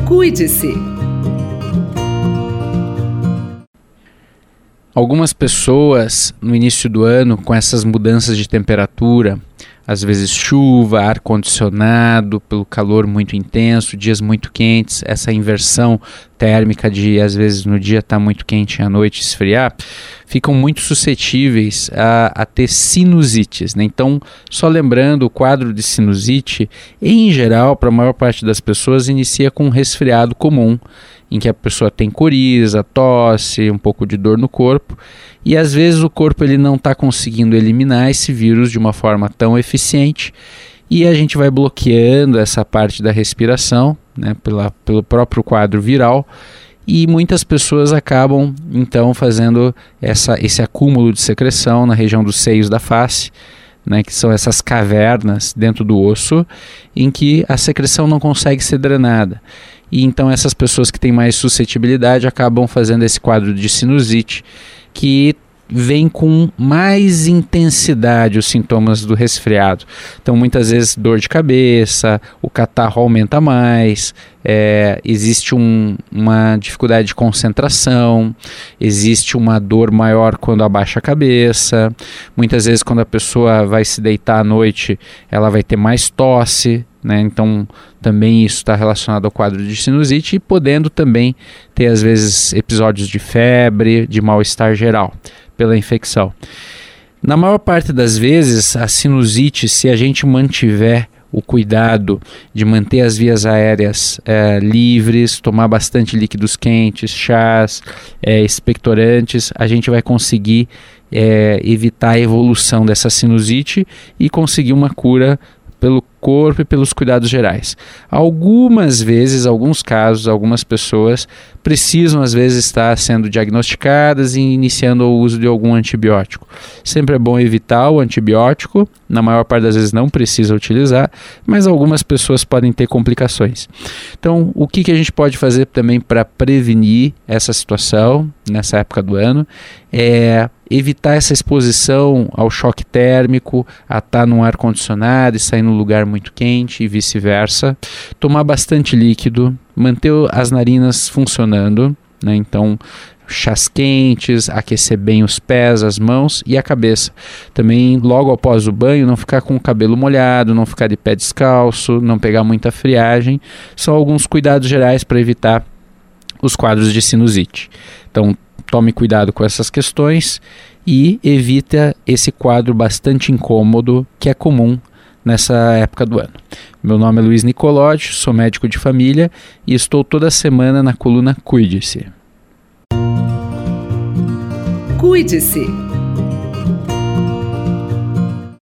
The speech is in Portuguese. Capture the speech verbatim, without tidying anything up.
Cuide-se. Algumas pessoas, no início do ano, com essas mudanças de temperatura, às vezes chuva, ar-condicionado, pelo calor muito intenso, dias muito quentes, essa inversão térmica de, às vezes, no dia estar muito quente e à noite esfriar, ficam muito suscetíveis a, a ter sinusites, né? Então, só lembrando, o quadro de sinusite, em geral, para a maior parte das pessoas, inicia com um resfriado comum, em que a pessoa tem coriza, tosse, um pouco de dor no corpo, e às vezes o corpo ele não está conseguindo eliminar esse vírus de uma forma tão eficiente, e a gente vai bloqueando essa parte da respiração, né, pela, pelo próprio quadro viral, e muitas pessoas acabam então fazendo essa, esse acúmulo de secreção na região dos seios da face, né, que são essas cavernas dentro do osso, em que a secreção não consegue ser drenada. E então essas pessoas que têm mais suscetibilidade acabam fazendo esse quadro de sinusite, que vem com mais intensidade os sintomas do resfriado. Então muitas vezes dor de cabeça, o catarro aumenta mais, é, existe um, uma dificuldade de concentração, existe uma dor maior quando abaixa a cabeça, muitas vezes quando a pessoa vai se deitar à noite ela vai ter mais tosse, né? Então também isso está relacionado ao quadro de sinusite, e podendo também ter às vezes episódios de febre, de mal-estar geral pela infecção. Na maior parte das vezes, a sinusite, se a gente mantiver o cuidado de manter as vias aéreas é, livres, tomar bastante líquidos quentes, chás, é, expectorantes, a gente vai conseguir é, evitar a evolução dessa sinusite e conseguir uma cura pelo corpo e pelos cuidados gerais. Algumas vezes, alguns casos, algumas pessoas precisam às vezes estar sendo diagnosticadas e iniciando o uso de algum antibiótico. Sempre é bom evitar o antibiótico, na maior parte das vezes não precisa utilizar, mas algumas pessoas podem ter complicações. Então, o que, que a gente pode fazer também para prevenir essa situação nessa época do ano é evitar essa exposição ao choque térmico, a estar num ar-condicionado e sair num lugar muito quente e vice-versa. Tomar bastante líquido, manter as narinas funcionando, né? Então, chás quentes, aquecer bem os pés, as mãos e a cabeça. Também, logo após o banho, não ficar com o cabelo molhado, não ficar de pé descalço, não pegar muita friagem. São alguns cuidados gerais para evitar os quadros de sinusite. Então, tome cuidado com essas questões e evita esse quadro bastante incômodo que é comum nessa época do ano. Meu nome é Luiz Nicolotti, sou médico de família e estou toda semana na coluna Cuide-se. Cuide-se.